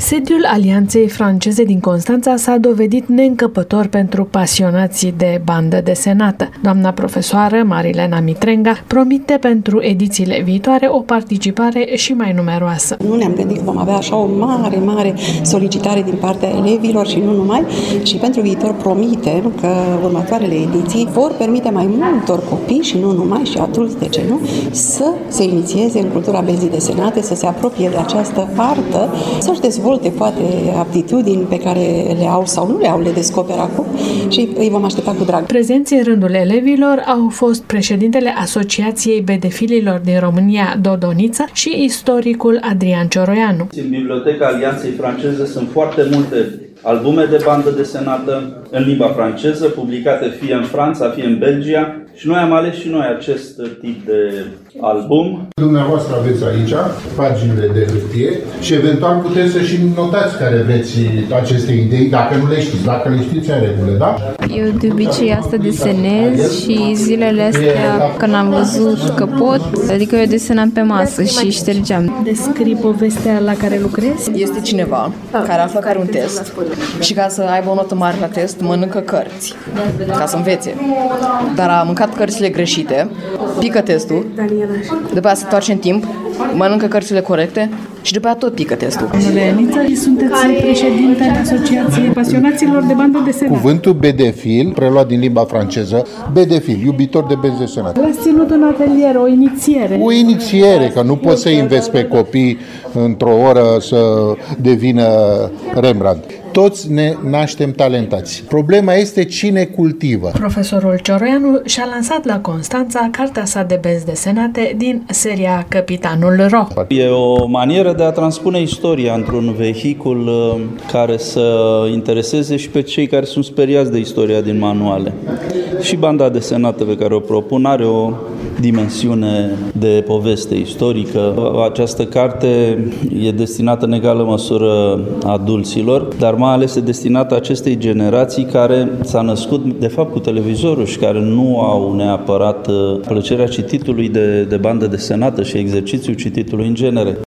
Sediul Alianței franceze din Constanța s-a dovedit neîncăpător pentru pasionații de bandă desenată. Doamna profesoară Marilena Mitrenga promite pentru edițiile viitoare o participare și mai numeroasă. Nu ne-am gândit că vom avea așa o mare solicitare din partea elevilor și nu numai, și pentru viitor promitem că următoarele ediții vor permite mai multor copii și nu numai, și adulți, de ce nu, să se inițieze în cultura benzii desenate, să se apropie de această artă, să-și dezvolte poate aptitudini pe care le au sau nu le au, le descoperă acum și îi vom aștepta cu drag. Prezenți în rândul elevilor au fost președintele Asociației Bedefililor din România, Dodoniță, și istoricul Adrian Cioroianu. În Biblioteca Alianței franceze sunt foarte multe albume de bandă desenată în limba franceză, publicate fie în Franța, fie în Belgia, și noi am ales și noi acest tip de album. Dumneavoastră aveți aici paginile de hârtie și eventual puteți să și notați care vreți aceste idei, dacă nu le știți. Dacă le știți, în regulă, da? Eu de obicei asta desenez și zilele astea, când am văzut că pot, adică eu desenam pe masă și ștergeam. Descrii povestea la care lucrezi? Este cineva care află că are un test și ca să aibă o notă mare la test, mănâncă cărți, ca să învețe. Dar a mâncat cărțile greșite, pică testul, după aceea se întoarce în timp, mănâncă cărțile corecte și după aceea tot pică testul. Domnule Niță, sunteți președintele Asociației Pasionaților de Bandă Desenată. Cuvântul bedefil, preluat din limba franceză, bedefil, iubitor de benzi desenate. L-ați ținut un atelier, o inițiere. O inițiere, că nu poți să înveți pe copii într-o oră să devină Rembrandt. Toți ne naștem talentați. Problema este cine cultivă. Profesorul Cioroianu și-a lansat la Constanța cartea sa de benzi desenate din seria Capitanul Ro. E o manieră de a transpune istoria într-un vehicul care să intereseze și pe cei care sunt speriați de istoria din manuale. Și banda desenată pe care o propun are o dimensiune de poveste istorică. Această carte e destinată în egală măsură adulților, dar mai ales e destinată acestei generații care s-a născut de fapt cu televizorul și care nu au neapărat plăcerea cititului de bandă desenată și exercițiul cititului în genere.